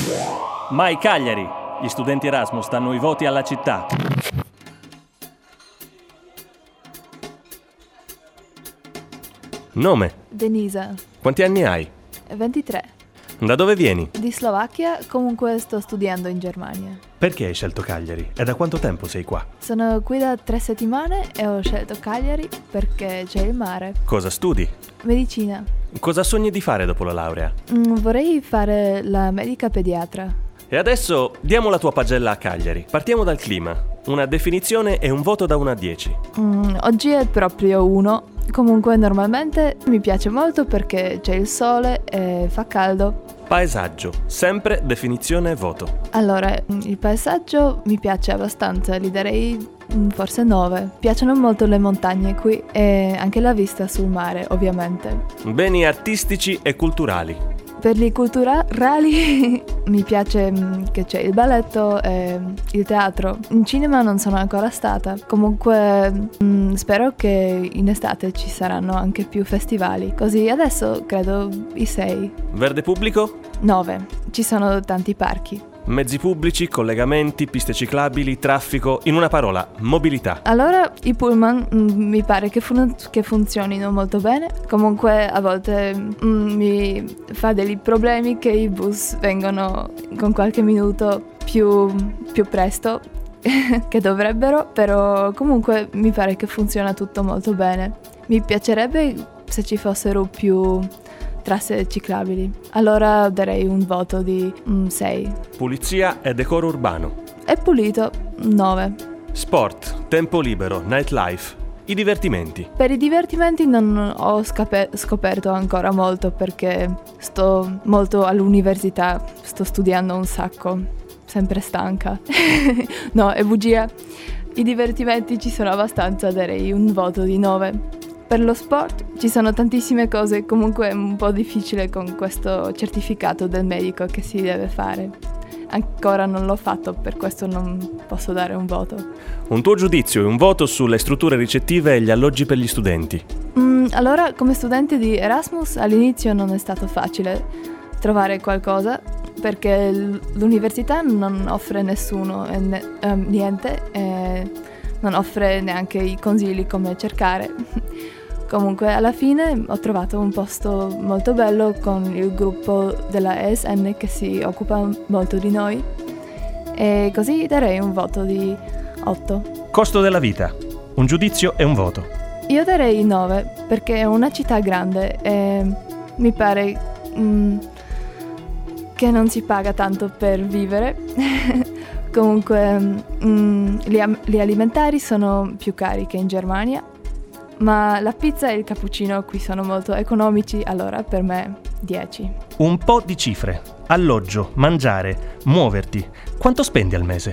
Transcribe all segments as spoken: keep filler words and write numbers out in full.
Mai Cagliari! Gli studenti Erasmus danno i voti alla città. Nome? Denisa. Quanti anni hai? ventitré. Da dove vieni? Di Slovacchia, comunque sto studiando in Germania. Perché hai scelto Cagliari? E da quanto tempo sei qua? Sono qui da tre settimane e ho scelto Cagliari perché c'è il mare. Cosa studi? Medicina. Cosa sogni di fare dopo la laurea? Mm, vorrei fare la medica pediatra. E adesso diamo la tua pagella a Cagliari. Partiamo dal clima. Una definizione e un voto da uno a dieci. Mm, oggi è proprio uno. Comunque normalmente mi piace molto perché c'è il sole e fa caldo. Paesaggio. Sempre definizione e voto. Allora, il paesaggio mi piace abbastanza, gli darei mm, forse nove. Piacciono molto le montagne qui e anche la vista sul mare, ovviamente. Beni artistici e culturali. Per gli culturali mi piace che c'è il balletto e il teatro. In cinema non sono ancora stata. Comunque mh, spero che in estate ci saranno anche più festivali. Così adesso credo i sei. Verde pubblico? nove. Ci sono tanti parchi. Mezzi pubblici, collegamenti, piste ciclabili, traffico, in una parola, mobilità. Allora, i pullman mh, mi pare che, fun- che funzionino molto bene. Comunque a volte mh, mi fa dei problemi che i bus vengono con qualche minuto più, più presto che dovrebbero, però comunque mi pare che funziona tutto molto bene. Mi piacerebbe se ci fossero più trasse ciclabili. Allora darei un voto di sei. Pulizia e decoro urbano. È pulito, nove. Sport, tempo libero, nightlife, i divertimenti. Per i divertimenti non ho scape- scoperto ancora molto perché sto molto all'università, sto studiando un sacco, sempre stanca. No, è bugia. I divertimenti ci sono abbastanza, darei un voto di nove. Per lo sport ci sono tantissime cose, comunque è un po' difficile con questo certificato del medico che si deve fare. Ancora non l'ho fatto, per questo non posso dare un voto. Un tuo giudizio e un voto sulle strutture ricettive e gli alloggi per gli studenti. Mm, allora, come studente di Erasmus all'inizio non è stato facile trovare qualcosa perché l'università non offre nessuno e ne, um, niente e non offre neanche i consigli come cercare. Comunque alla fine ho trovato un posto molto bello con il gruppo della E S N che si occupa molto di noi e così darei un voto di otto. Costo della vita, un giudizio e un voto. Io darei nove perché è una città grande e mi pare mm, che non si paga tanto per vivere. Comunque mm, gli, gli alimentari sono più cari che in Germania. Ma la pizza e il cappuccino qui sono molto economici, allora per me dieci. Un po' di cifre. Alloggio, mangiare, muoverti. Quanto spendi al mese?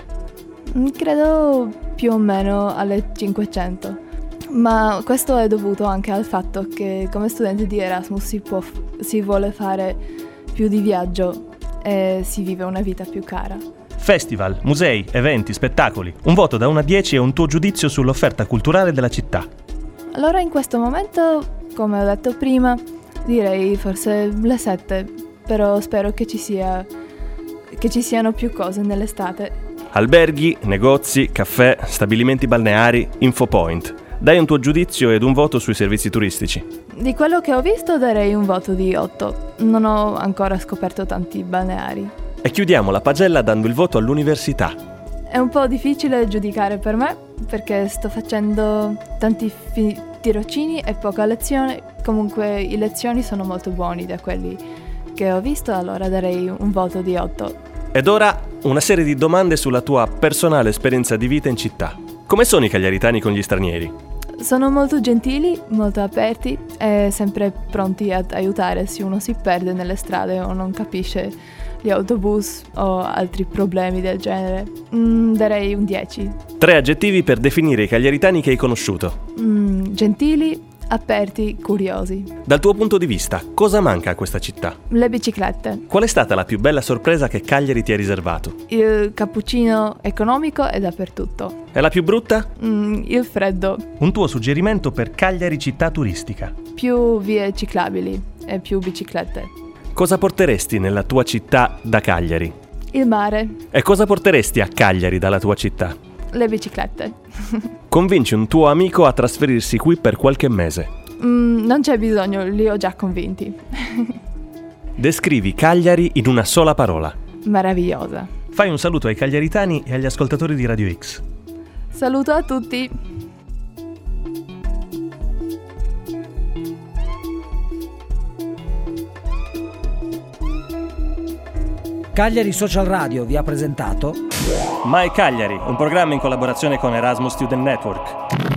Credo più o meno alle cinquecento. Ma questo è dovuto anche al fatto che come studente di Erasmus si, può, si vuole fare più di viaggio e si vive una vita più cara. Festival, musei, eventi, spettacoli. Un voto da uno a dieci e un tuo giudizio sull'offerta culturale della città. Allora in questo momento, come ho detto prima, direi forse le sette, però spero che ci sia che ci siano più cose nell'estate. Alberghi, negozi, caffè, stabilimenti balneari, infopoint. Dai un tuo giudizio ed un voto sui servizi turistici. Di quello che ho visto darei un voto di otto. Non ho ancora scoperto tanti balneari. E chiudiamo la pagella dando il voto all'università. È un po' difficile giudicare per me perché sto facendo tanti fi- tirocini e poca lezione. Comunque i lezioni sono molto buoni da quelli che ho visto, allora darei un voto di otto. Ed ora una serie di domande sulla tua personale esperienza di vita in città. Come sono i cagliaritani con gli stranieri? Sono molto gentili, molto aperti e sempre pronti ad aiutare se uno si perde nelle strade o non capisce gli autobus o altri problemi del genere. Mm, darei un dieci. Tre aggettivi per definire i cagliaritani che hai conosciuto. Mm, gentili, aperti, curiosi. Dal tuo punto di vista, cosa manca a questa città? Le biciclette. Qual è stata la più bella sorpresa che Cagliari ti ha riservato? Il cappuccino economico è dappertutto. E la più brutta? Mm, il freddo. Un tuo suggerimento per Cagliari città turistica? Più vie ciclabili e più biciclette. Cosa porteresti nella tua città da Cagliari? Il mare, E cosa porteresti a Cagliari dalla tua città? le biciclette. Convinci un tuo amico a trasferirsi qui per qualche mese. Mm, non c'è bisogno, li ho già convinti. Descrivi Cagliari in una sola parola. Meravigliosa. Fai un saluto ai cagliaritani e agli ascoltatori di Radio X. Saluto a tutti. Cagliari Social Radio vi ha presentato My Cagliari, un programma in collaborazione con Erasmus Student Network.